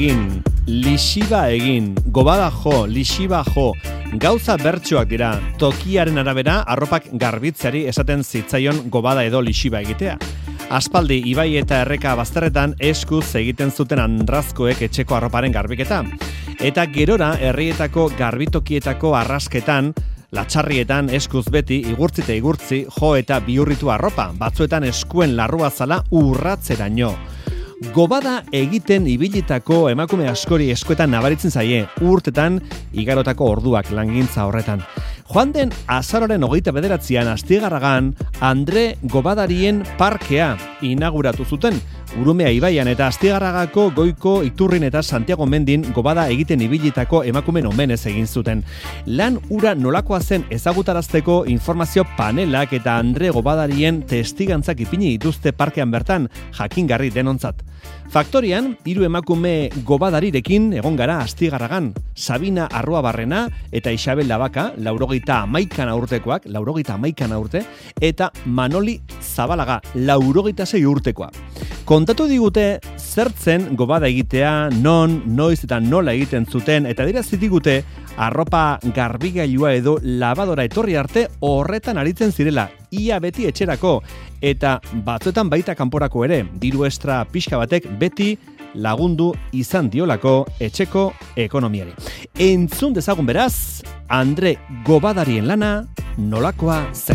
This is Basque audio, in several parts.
egin, lixiba egin, gobada jo, lixiba jo, gauza bertsuak dira, tokiaren arabera arropak garbitzeari esaten zitzaion gobada edo lixiba egitea. Aspaldi ibai eta erreka bazterretan eskuz egiten zuten andrazkoek etxeko arroparen garbiketa. Eta gerora herrietako garbitokietako arrasketan, latxarrietan eskuz beti igurtzite igurtzi jo eta bihurritu arropa, batzuetan eskuen larrua zala urratzeraino. Gobada egiten ibilitako emakume askori eskuetan nabaritzen zaie, urtetan igarotako orduak langintza horretan. Joan den azaroren 29an Astigarragan Andre Gobadarien parkea inauguratu zuten. Urumea ibaian eta Astigarragako Goiko Iturrin eta Santiago Mendin gobada egiten ibilitako emakumen omenez egin zuten. Lan ura nolakoa zen ezagutarazteko informazio panelak eta Andre Gobadarien testigantzak ipini dituzte parkean bertan, jakingarri denontzat. Faktorian, 3 emakume gobadarirekin egon gara Astigarragan. Sabina Arruabarrena eta Isabel Labaka, 91 urtekoak, 91 urte, eta Manoli Zabalaga, 96 urtekoa. Kontatu digute zertzen gobada egitea, non, noiz eta nola egiten zuten, eta dirazi digute arropa garbigailua edo labadora etorri arte horretan aritzen zirela, ia beti etxerako, eta batzuetan baita kanporako ere, diru estra pixka batek beti lagundu izan diolako etxeko ekonomiari. Entzun dezagun beraz, Andre Gobadarien lana nolakoa zen.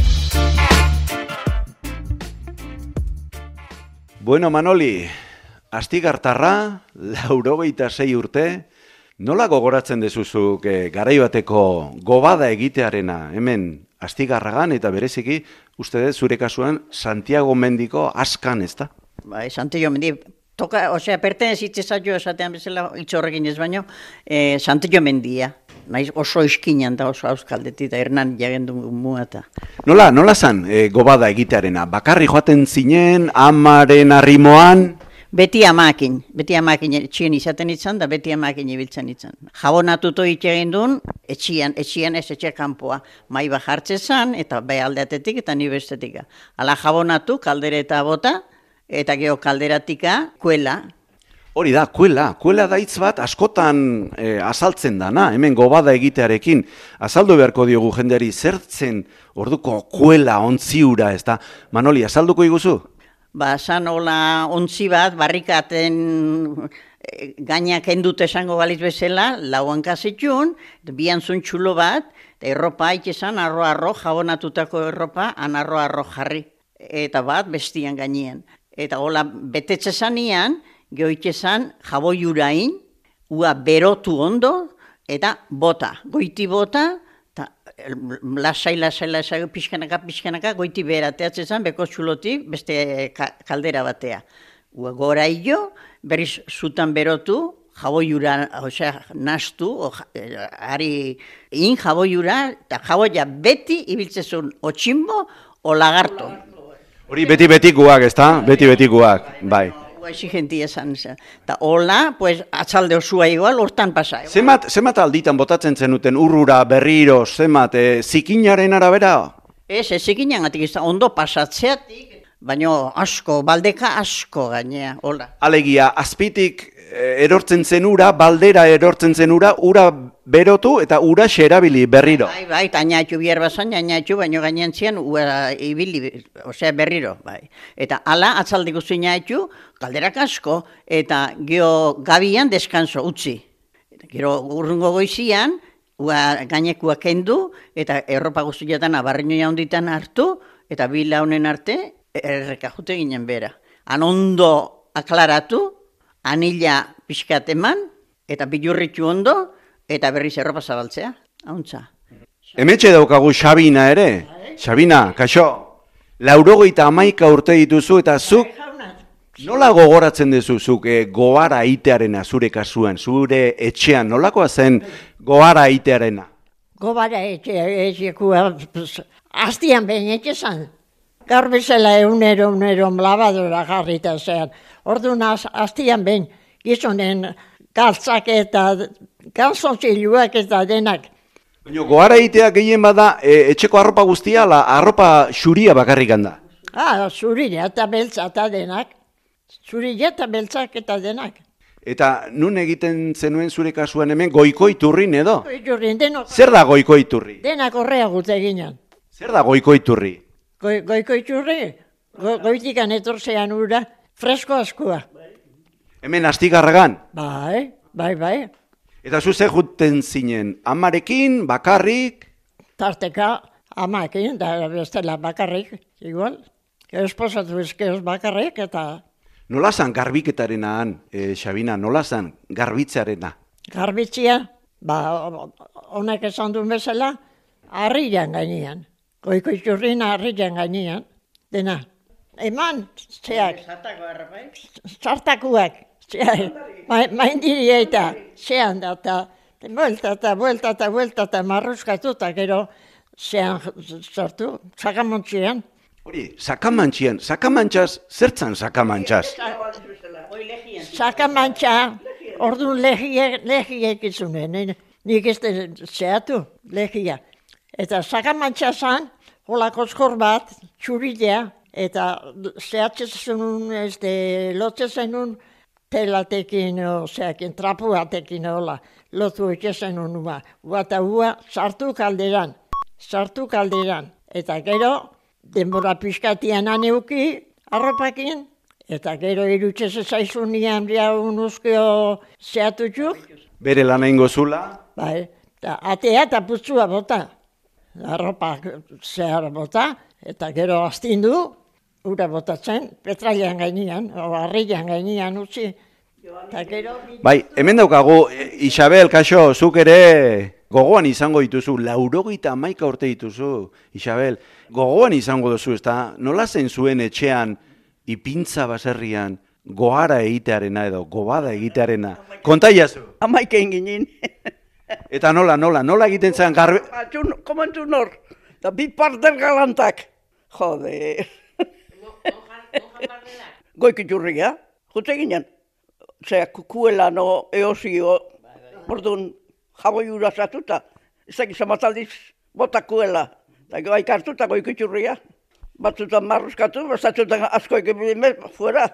Bueno, Manoli, Astigartarra, 96 urte, nola gogoratzen dezuzuk garai bateko gobada egitearena hemen Astigarragan eta bereziki, uste dut zure kasuan Santiago Mendiko askan, ezta? Bai, Santiago Mendi, pertenezitze zaio esatean bezala itxorrekin ez baino, Santiago Mendia. Naiz oso iskinan da oso auskaldetik da Hernan jagendu muata. Nola zan gobada egitearena? Bakarri joaten zinen, amaren arrimoan? Beti amakin etxien izaten itzan da beti amakin ibiltzen itzan. Jabonatuto egin duen, etxian ez etxe kanpoa. Mai bajartze zan, eta bai aldeatetik eta ni bestetika. Ala jabonatu, kaldera eta bota, eta geho kalderatika, kuela. Hori da, kuela da hitz bat askotan azaltzen dana, hemen gobada egitearekin. Azaldu beharko diogu jendeari zertzen orduko kuela ontziura, ez da? Manoli, azalduko iguzu? Zan hola ontzi bat, barrikaten gainak endut esango baliz bezala, lauan kasitxun, bian zun txulo bat, erropa haitezan, arro, jabonatutako erropa, arro jarri. Eta bat bestian gainean. Eta hola betetze zanian, gehoitezan jaboi urain, ua berotu ondo, eta bota. Goiti bota, eta lasai, pixkanaka, goiti berateatzen beko txulotik, beste kaldera batea. Ua gora hilo, berriz zutan berotu, jaboi ura, nastu, ari jaboi ura, eta jaboia beti ibiltzezun otximbo o lagarto. Hori beti-betikuak, ez da? Beti-betikuak, bai. Exigenti esan, eta hola, pues, atzalde osua igual, hortan pasa. Zemat alditan botatzen zenuten urrura, berriro, zemat, zikinaren arabera? Ez, zikinan atik izan, ondo pasatzeatik, baina asko, baldeka asko gainea, hola. Alegia, azpitik erortzen zen ura, baldera erortzen zen ura berotu eta ura xerabili berriro. Bai, eta añatu bierbazan, baina gainean zian, ibili, berriro, bai. Eta ala, atzaldiko zinatu, kalderak asko, eta geho gabian deskanso utzi. Gero urrungo goizian, gainekua kendu, eta erropa guztietan abarrinoia honditan hartu, eta bila honen arte, erreka jute ginen bera. Han ondo aklaratu, anila pixkat eman, eta bilurritu ondo, eta berriz erropa zabaltzea, hauntza. Hemetxe daukagu Sabina ere. Sabina, kaixo, 91 urte dituzu, eta zuk nola gogoratzen dezuzuk goara itearena zure kasuan, zure etxean, nolakoa zen goara itearena? Goara etxekua, hastian behin etxezan. Gaur bezala eunero labadora jarrita zean. Orduan hastian behin, gizonen galtzak eta galtzonziluak eta denak. Baina goara iteak gehien bada etxeko arropa guztia, arropa xuria bakarrik handa? Zuria eta beltza eta denak. Zuria eta beltzak eta denak. Eta nun egiten zenuen zure kasuan hemen goikoiturrin edo? Goikoiturrin, denok. Zer da goikoiturri? Denak horrea gute ginen. Zer da goikoiturri? Goikoiturri, goitikan etorzean ura, fresko askua. Hemen Astigarragan? Bai. Eta zu ze juten zinen, amarekin, bakarrik? Tarteka, amakin, da bestela bakarrik, igual. Esposatu ezkeoz bakarrik, eta... Nola zan garbiketarena han, Xabina, nola zan garbitzearena? Garbitzia, honek esan duen bezala, harrian gainean. Goikoiturrin harrian gainean, dena. Eman, zeak. Sartakuak, zeak. Maindiri eta, zean da, buelta, marruskatuta, gero, zean sartu, sakamontzian. Hori, sakamantxaz, zertzan sakamantxaz? Sakamantxa, orduan lehiek izunen, nik ez zehatu, lehia. Eta sakamantxa zan, hola koskor bat, txuridea, eta zehatzezen lotzezen telatekin, trapuatekin, hola, lotu etxezen unua. Eta sartu kalderan, eta gero, denbora pixkatian aneuki, arropakin, eta gero irutxez ezaizunian unuzkio zehatutxuk. Bere lana ingo zula? Bai, atea eta putzua bota. Arropak zehar bota, eta gero astindu, ura botatzen, petrailan gainean, o harrian gainean utzi. Bai, hemen daukagu, Isabel, kaixo, zuk ere gogoan izango dituzu, 91 urte dituzu, Isabel, gogoan izango duzu, ezta? Nola zen zuen etxean, ipintza baserrian, goara egitearena edo, gobada egitearena? Konta iazu? 11 ginen. Eta nola egiten zen garbe... Komentu nor, da bi parter galantak. Joder. Goikoiturria, jute ginen. Zea, kukuela no eosio, orduan jaboi ura zatuta. Ezak izan bataldiz botakuela. Eta gaik hartuta goikoiturria. Batzutan marruskatu, batzutan askoik fuera.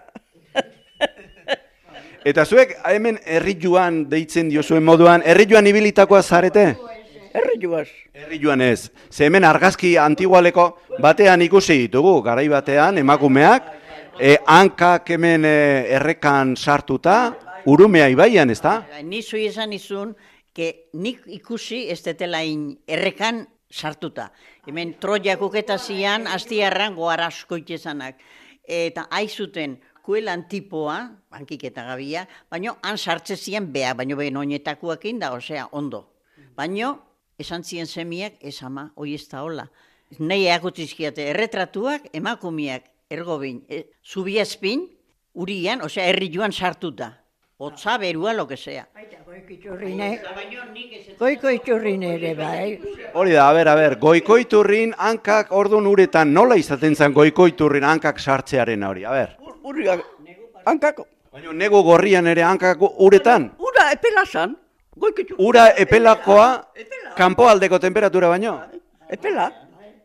Eta zuek hemen herri-joan deitzen diozuen moduan, herri-joan ibilitakoa zarete? Herri-joaz. Herri-joan ez. Ze hemen argazki antigualeko batean ikusi ditugu, garai batean, emakumeak, hankak hemen errekan sartuta, Urumea ibaian, ez da? Nizu izan izun, nik ikusi ez detelain errekan sartuta. Hemen Troiak uketazian, Astigarran goara asko itezanak. Eta aizuten, kuelan tipoa, bankik eta gabia, baino han sartze ziren beha, baino behin oinetakuakin da, osea, ondo. Baino, esan ziren semiak, ez ama, hoi ez da hola. Nei eakutizkiate, erretratuak, emakumiak, ergobin, zubiazpin, urian, osea, herri joan sartuta. Otza, berua, lo que sea. Goikoiturrin ere, bai. Hori da, a ber, goikoiturrin hankak orduan uretan, nola izaten zen goikoiturrin hankak sartzearen hori, a ber. Urriak, hankako. Baina nego gorrian ere hankak uretan? Ura epela zan, goikoiturrin. Ura epelakoa, kanpoaldeko temperatura baino? Epela.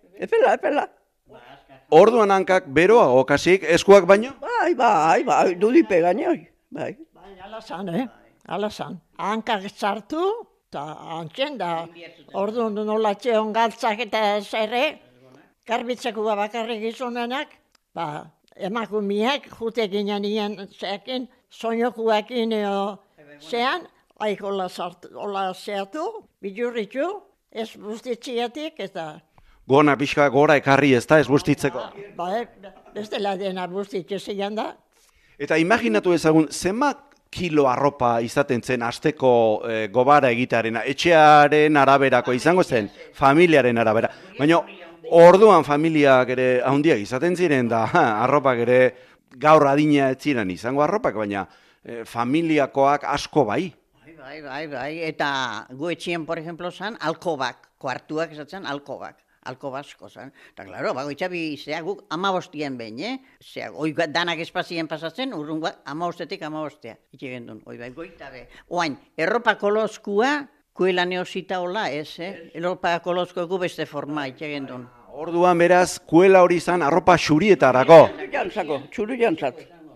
Orduan hankak beroa, okasik, eskuak baino? Bai, dudipe gainoi, bai. Ala zan. Hankak sartu, eta antzen da, orduan nolatxeon galtzak eta zerre, garbitzekoa bakarrik izunenak, emakumiak jute ginen ian zeakin, soinokuakin zean, haik hola zehatu, bilurritu, ez bustitziatik, eta... Gona pixka gora ekarri ez da, ez bustitzeko. Bestela dena bustitzezian da. Eta imaginatu ezagun, zenbat kilo arropa izaten zen asteko gobara egitearena, etxearen araberako izango zen, familiaren arabera. Baina orduan familiak ere handiak izaten ziren da, arropak ere gaur adina ez ziren izango arropak, baina familiakoak asko bai. Bai, eta gu etxien, por ejemplo, zan, alkobak, kuartuak esatzen alkobak. Alko basko, zan. Eta, klaro, bagoitza zeak guk 15 behin, Zeak, oi danak espazien pasatzen, urrun 15-etik 15. Itxe gendun, oi bai, goita be. Oain, erropa kolozkua, kuela neosita hola, ez, Erropa kolozko egu beste forma, itxe gendun. Orduan beraz, kuela hori zan arropa xurietarako. Txuru jantzat.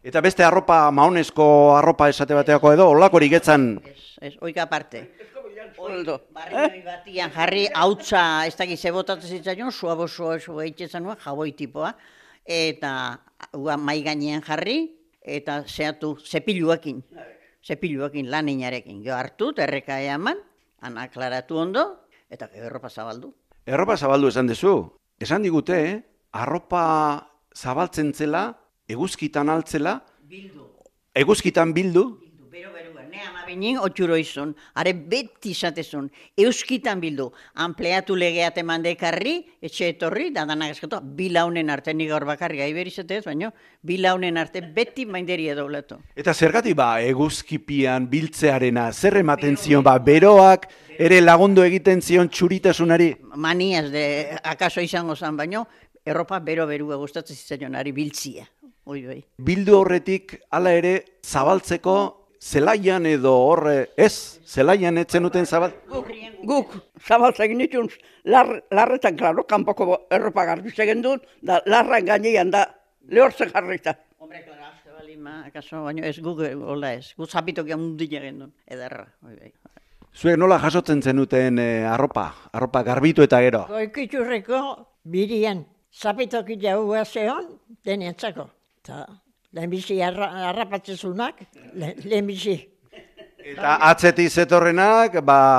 Eta beste arropa, maonezko arropa esate bateako edo, olakorik etzan. Ez, oika aparte. Sueldo. Barrioi batian jarri, hautza, ez dakiz ebotatzen zitzaion, suaboso egiten nuen, jaboi tipoa, eta mai gainean jarri, eta zehatu zepiluakin laninarekin. Jo hartu, erreka eaman, anaklaratu ondo, eta erropa zabaldu. Erropa zabaldu esan dezu. Esan digute, arropa zabaltzen zela, eguzkitan altzela, eguzkitan bildu, Bero, ne amabinin otxuro izun, are beti izatezun, euskitan bildu, ampleatu legeat eman dekarri, etxe etorri, da danak eskatu, bilaunen arte, nik gaur bakarri gai berizatez, baina bilaunen arte beti mainderia doblatu. eta zergatik eguzkipian biltzearena, zer ematen zion, beroak ere lagundu egiten zion txuritasunari. Maniaz de akaso izango zan, baino, erropa bero-berua gustatzen zitzaionari biltzia. Oi. Bildu horretik, hala ere, zabaltzeko, zelaian edo horre, ez? Zelaian etzen duten zabalt? Guk zabaltzen nitun larretan, klaro, kanpoko erropa garbize gendun, da larran gainean da lehortzen jarrita. Hombre, klaro, azte balima, akaso, baino ez guk, hola ez, guk zapitoki handia gendun, ederra. Oi. Zuek nola jasotzen zenuten arropa garbitu eta gero? Goikitxurreko birian, zapitoki jaua zeon, denentzako. Eta lehenbizi harrapatzezunak, lehenbizi. Eta atzetik zetorrenak,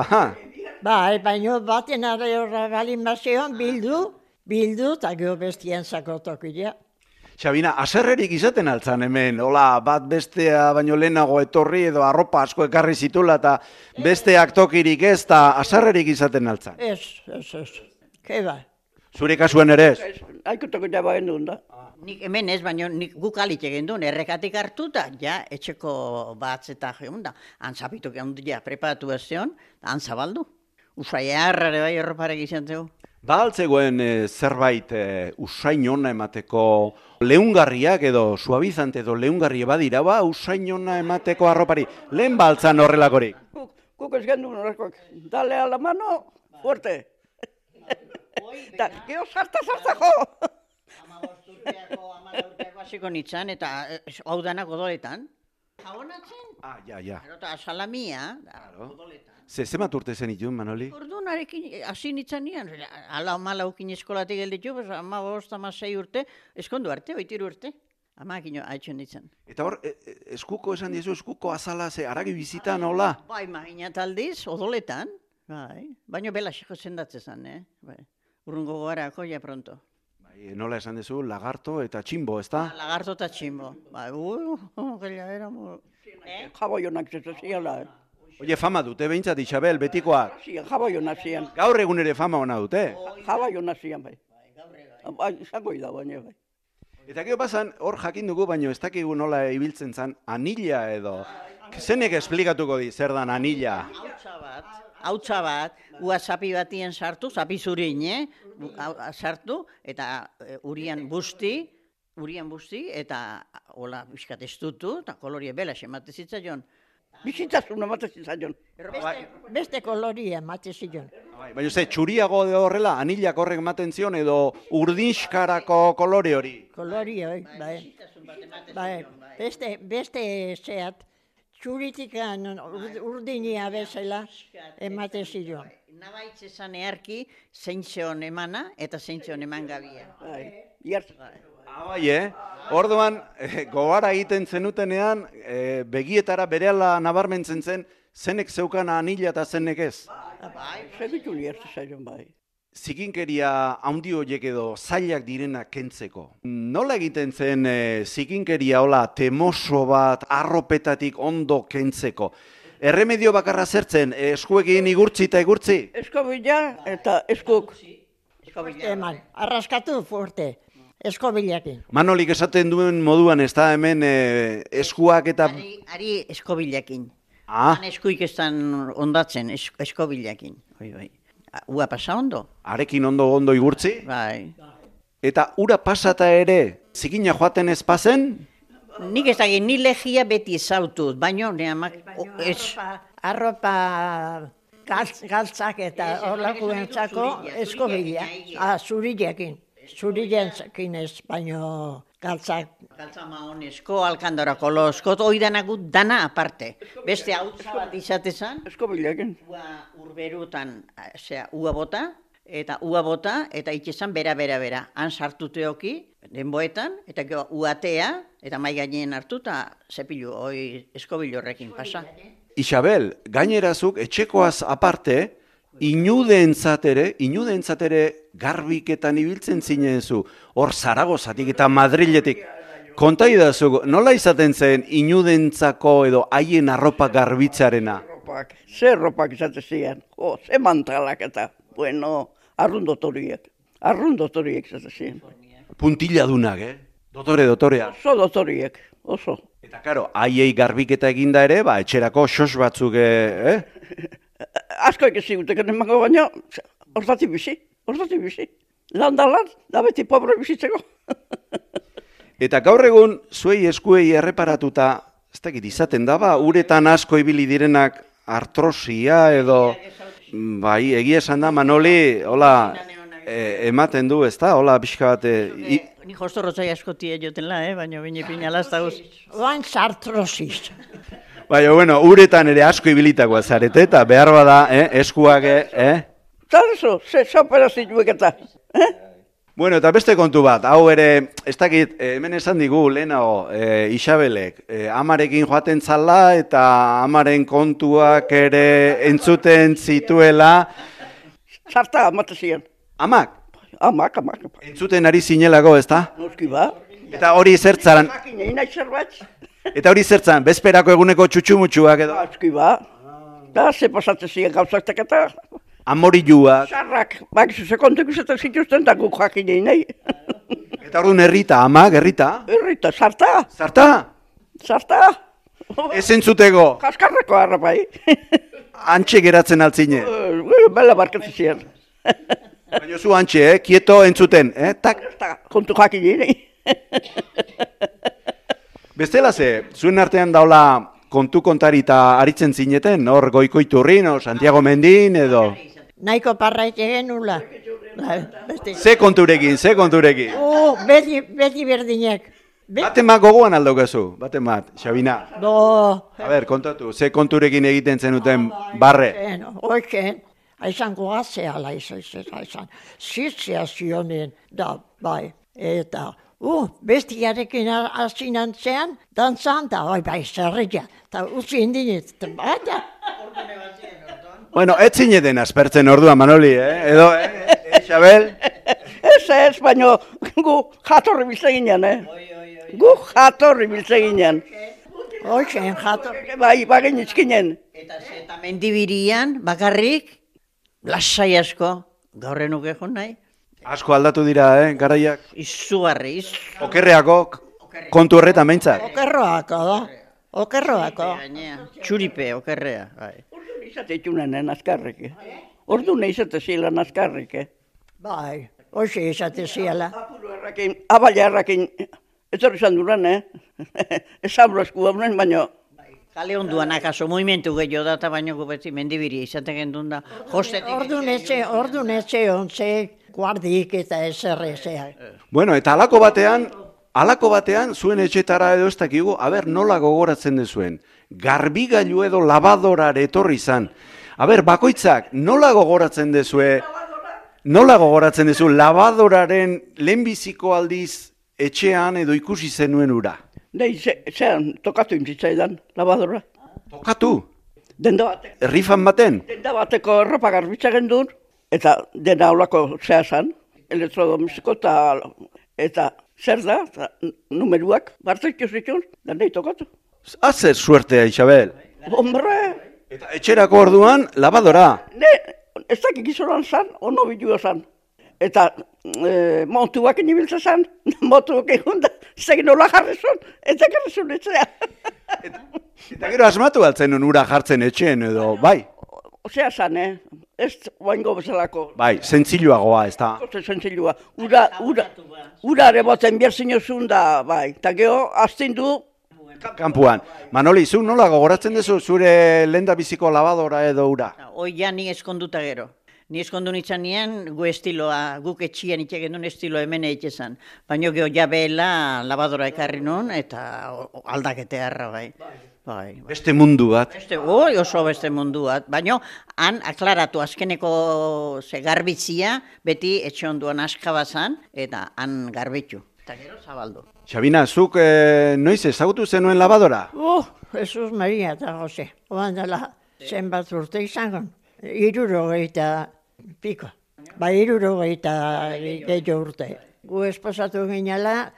Baina baten horra balin bazeon, bildu, eta gero bestian zako tokila. Xabina, aserrerik izaten altzan hemen, hola, bat bestea baino lehenago etorri edo arropa asko ekarri zitula eta besteak tokirik ez, eta aserrerik izaten altzan. Ez. Keba. Zure kasuen ere ez? Aikutoko jaba gendun da. Nik hemen ez, baina guk alik egin duen, errekatik hartuta, ja, etxeko batzeta geun da, antzapitok handia preparatu bezion, antzabaldu. Usai harrare bai erroparek izan zego. Ba altzegoen zerbait usain ona emateko leungarriak edo suabizante edo leungarri badira, usain ona emateko arropari. Lehen baltzan horrelakorik. Guk ez gendun horrekoak. Dale a la mano, fuerte. Da, geho sarta-sartako. Urteako hasiko nintzen, eta hau danak odoletan. Jabonatzen? Ja. Eta salamia, odoletan. Zemat urte zen itun, Manoli? Ordunarekin, hasi nintzen nian, malaukin eskolatik gelditu, 15-16 urte, eskondu arte, 3 urte. Amakin haitxen ditzen. Eta hor, eskuko esan dizu, eskuko azala, aragi bizitan, hola? Bai, maginat aldiz, odoletan, bai. Baina bela xeko zendatzen zen, bai. Urrungo gogarako, ja pronto. Nola esan dezu, lagarto eta tximbo, ez da? Lagarto eta tximbo. Bai, gela era mo... Jaboionak ziala. Oie, fama dute, behintzat, Isabel, betikoak. Jaboionak zian. Gaur egun ere fama ona dute. Jaboionak zian, bai. Izango da, baina, bai. Eta gero pasan, hor jakin dugu, baina ez dakigu nola ibiltzen zen, anilla edo. Zenek esplikatuko di, zer dan anilla? Hautsa bat, ua zapi batien sartu, zapi zurin, sartu, eta urian busti, eta hola biskat estutu, eta kolorie bela semate zitzaion. Bizitasun emate zitzaion. Beste koloria emate zion. Baina ze, txuriago de horrela, anillak horrek ematen zion, edo urdinxkarako kolore hori? Kolori hori, bai. Beste zeat, txuritikan urdinia bezala emate zion. Nabaitz esan earki, zeintzion emana eta zeintzion eman gabia. Bai, Orduan, gogara egiten zenutenean, begietara berehala nabarmentzen zen, zenek zeukan anila eta zenek ez? Bai, segitu liertu zaion, bai. Zikinkeria handi horiek edo zailak direnak kentzeko. Nola egiten zen zikinkeria hola temoso bat arropetatik ondo kentzeko? Erremedio bakarra zertzen, eskuekin igurtzi eta igurtzi? Eskobila eta eskuk. Eman, arraskatu fuerte, eskobilakin. Manolik esaten duen moduan ez da hemen eskuak eta... Ari eskobilakin. Ah. Eskuik estan ondatzen, eskobilakin. Bai. Ua pasa ondo? Arekin ondo igurtzi? Bai. Eta ura pasata ere, zikina joaten ez pazen? Nik ez dagin, ni legia beti ezautut, baino neamak... Arropa galtzak eta horlakuentzako eskobila. Zurilekin ez, baino Galtzak. Galtza maonesko, alkandorako losko, oidanagut dana aparte. Beste hautza bat izatezan, Eskobilekin. urberutan, ua bota, eta itxesan bera. Han sartuteoki, denboetan, eta gero uatea, eta mai gainen hartu, eta zepilu, eskobil horrekin pasa. Isabel, gainerazuk etxekoaz aparte, inudeentzat ere garbiketan ibiltzen zinezu, hor Zaragozatik eta Madriletik. Konta idazuk, nola izaten zen inudentzako edo haien arropa garbitzarena? Ze ropak izaten ziren, ze mantalak eta, bueno, arrundotoriek izaten ziren. Puntiladunak, Dotorea. Oso dotoriek, oso. Eta karo, haiei garbiketa eginda ere, etxerako sos batzuk, Asko ikesi guteken emango baina, hortatik bizi. Lan da beti pobre bizitzeko. Eta gaur egun, zuei eskuei erreparatuta, ez dakit izaten da, uretan asko ibili direnak artrosia edo, bai, egia esan da, Manoli, hola, ematen du, ez da, hola, pixka bat, Ni jostorrotzai askotia jotela, baina bine pinalazta guz. Oain sartrosis. baina, bueno, uretan ere asko ibilitakoa zarete, eta behar bada, eskuak, Zarezo, ze operazioek eta. Bueno, eta beste kontu bat, hau ere, ez dakit, hemen esan digu, lehenago, Isabelek, amarekin joaten zala, eta amaren kontuak ere entzuten zituela. Zarta amate ziren. Amak, Amak. entzuten ari zinelako, ez da? Noski ba. Eta hori zertzaren, Jakin egin nahi zerbait. bezperako eguneko txutxumutxuak edo, Noski ba. Da, ze pasatzen ziren gauzaktak eta. amoriluak, Zarrak, ze kontuk izaten zituzten da guk jakin egin nahi. eta orduan herrita, amak, herrita, Errita, zarta. ez entzuteko, Kaskarreko harrapai. antxe geratzen altzine. Bela barkatzen ziren. Baina zu antxe, kieto entzuten, tak. Kontu jakin egin nahi. Bestela zuen artean daula kontu kontari eta aritzen zineten, hor Goiko Iturrin, o Santiago Mendin, edo... Nahiko parrait egin nula. Ze konturekin? Beti berdinek. Batemat gogoan aldaukazu, Xabina. Do. A ber, kontatu, ze konturekin egiten zenuten barre? Oiken, aizan goazeala izan. Zitzea zionen, da, bai. Eta, bestiarekin azinantzean, dantzan, da, bai, zerretia. Eta utzi indinit, eta, Bueno, ez zineten aspertzen orduan, Manoli, edo, Xabel? Ez, baina gu jatorri biltzeginean, Gu jatorri biltzeginean. Oiken, Bai, bagin izkinen. Eta mendibirian, bakarrik, lasai asko, gaurren nuke joan nahi. Asko aldatu dira, garaiak? Izugarri, Okerreako, kontu horretan behintzat? Okerroako, da. Okerroako. Txuripe, okerrea, bai. Ordu izate itxunen azkarrik. Ordu izate zila azkarrik. Bai, hoxe izate ziala. Apuru errakin, abaila errakin, ez hori izan duran, Ez abro esku honen, baina... Kale onduan akaso, movimentu gehiago data baino gubetzi mendibiri izaten gendun da. Ordun etxe ontze, guardik eta eserrezea. Bueno, eta halako batean, zuen etxetara edo ez dakigu, nola gogoratzen dezuen, garbigailu edo labadorare etorri izan. Bakoitzak, nola gogoratzen dezu labadoraren lehenbiziko aldiz etxean edo ikusi zenuen ura? Zean, tokatu intzitzaidan, labadora. Tokatu? Denda batek. Rifan baten? Denda bateko erropa garbitza gendun, eta dena olako zea zan, elektrodomistiko eta zer da, numeruak, bartzaitu zituen, dendei tokatu. Hazer suertea, Isabel. Hombre! Eta etxerako orduan, labadora. Ez dakik izoran zan, ono bilua zan. Eta montuak inibiltza zan, montuak egun da, zegin nola jarrezun, eta jarrezun etxea. Eta gero asmatu altzen ura jartzen etxeen edo, bai? Osea zan, ez oaingo bezalako. Bai, zentziluagoa, ez da. Zentzilua. Urare baten bierzinozun da, bai. Eta geho, astindu. Kampuan. Manoli, zu nola gogoratzen duzu zure lenda biziko labadora edo ura? Hoi ja ni eskonduta gero. Ni eskondu nintzen nien, gu estiloa, guk etxian itxegen duen estilo hemen eitxezan. Baina geho jabela labadora ekarri nun, eta aldakete harra bai. Bai. Beste mundu bat. Oso beste mundu bat. Baina han aklaratu azkeneko garbitzia, beti etxe onduan askabazan, eta han garbitzu. Eta gero zabaldu. Sabina, zuk noiz ezagutu zenuen labadora? Jesus Maria eta Jose. Oan dela zenbat urte izango. 60 piko. 60 gehiago urte. Gu esposatu ginela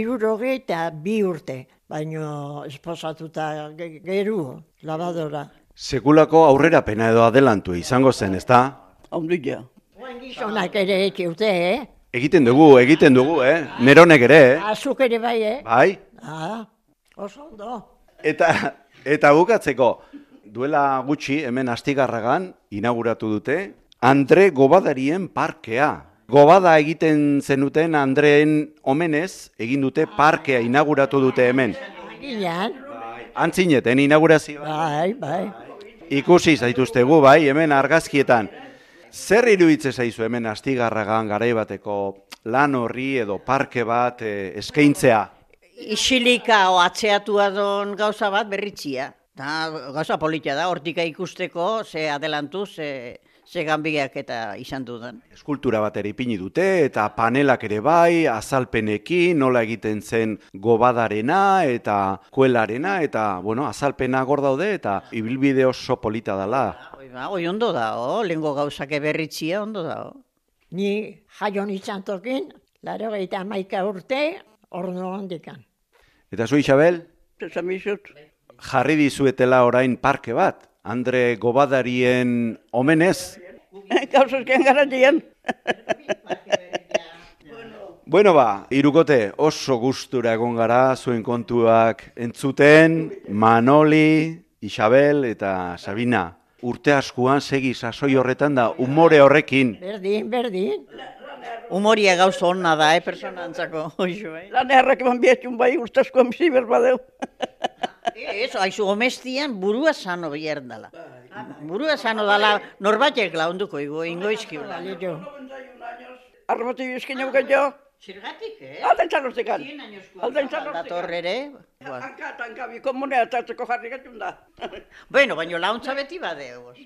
62 urte. Baina esposatuta geru labadora. Sekulako aurrerapena edo adelantu izango zen, ezta? Ondila. Oan gizonak ere ekiute, Egiten dugu, Neronek ere, Azuk ere bai, Bai? Oso ondo. Eta bukatzeko, duela gutxi hemen Astigarragan inauguratu dute Andre Gobadarien parkea. Gobada egiten zenuten Andreen omenez egin dute parkea inauguratu dute hemen. Ginean, Antzineten inaugurazioa. bai. Ikusi zaituztegu bai, hemen argazkietan. Zer iruditze zaizu hemen Astigarragan garaibateko lan horri edo parke bat eskaintzea? Isilika o atzeatua don gauza bat berritzia. Gauza politia da, hortika ikusteko, ze adelantu, ze ganbiak eta izan dudan. Eskultura bat ere ipini dute eta panelak ere bai, azalpenekin, nola egiten zen gobadarena eta kuelarena eta, azalpena gor daude eta ibilbide oso polita dela. Hoi ondo da, lehengo gauzake berritzia ondo da. Ni jaion izan tokin, 81 urte, orno handikan. Eta zu, Isabel? Esan bizut. Jarri dizuetela orain parke bat, Andre Gobadarien omenez? Gauzazkean garantien. Hirukote, oso gustura egon gara zuen kontuak entzuten, Manoli, Isabel eta Sabina. Urte askuan segi sasoi horretan da, umore horrekin. Berdin. Humoria gauza honna da, personantzako. Lan errak eman bietxun bai urtazkoan bizi berbadeu. Eso, haizu gomestian burua sano biern dala. Burua sano dala, norbatek launduko ingo izkibla. Arrabatu bizkin jau jo. Zirgatik, Alten txarroztekan. Alten Dator ere. Hanka, biko monea tartzeko jarri gatun da. Bueno, baina launtza beti badeo.